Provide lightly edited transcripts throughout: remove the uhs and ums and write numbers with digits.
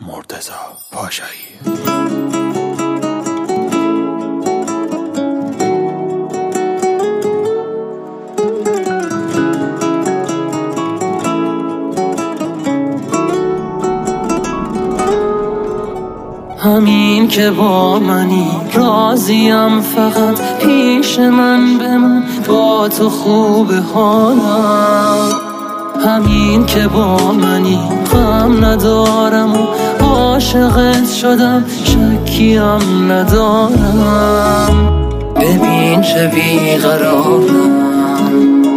مرتضی پاشایی. همین که با منی راضیم، فقط پیش من بمون، با تو خوب حالم. همین که با منی غم ندارم و عاشقت شدم، شکیم ندارم. ببین چه بیقرارم،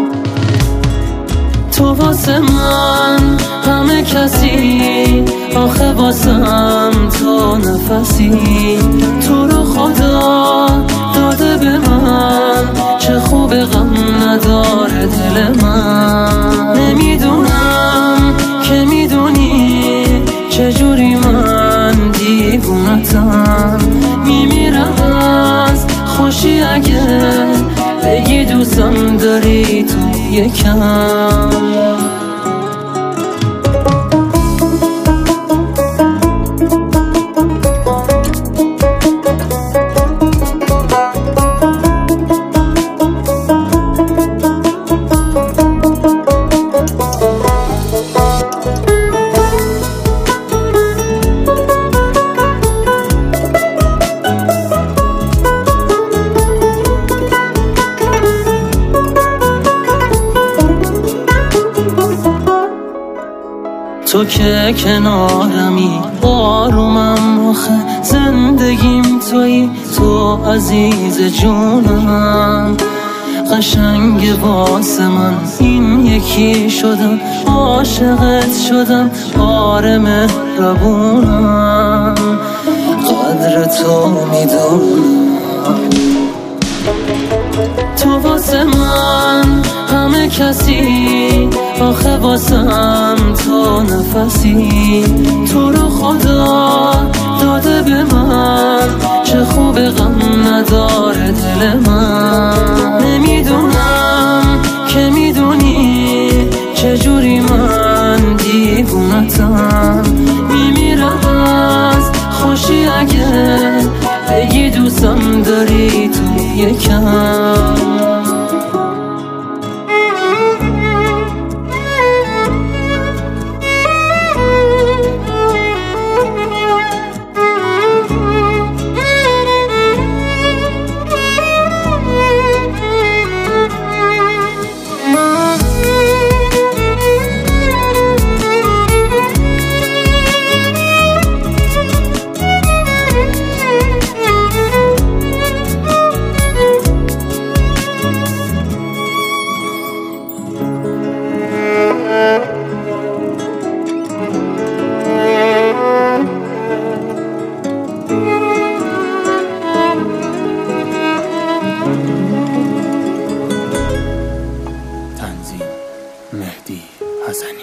تو واسه من همه کسی، آخه واسم تو نفسی. تو رو خدا داده به من، چه خوب غم نداره دل من. نمیدونم که میدونی چجوری من دیوونتم. میمیرم از خوشی اگه بگی دوستم داری تو یکم. تو که کنارمی آرومم، آخه زندگیم تویی، تو عزیز جونم. قشنگ واسه من این یکی شدم، عاشقت شدم، آره مهربونم. قدر تو میدونم، تو واسه من همه کسی، آخه واسم تو نفسی. تو رو خدا داده به من، چه خوب غم نداره دل من. نمیدونم که میدونی چجوری من دیوونتم. میمیرم از خوشی اگه بگی دوستم داری تو یکم. تنظیم مهدی حسنی.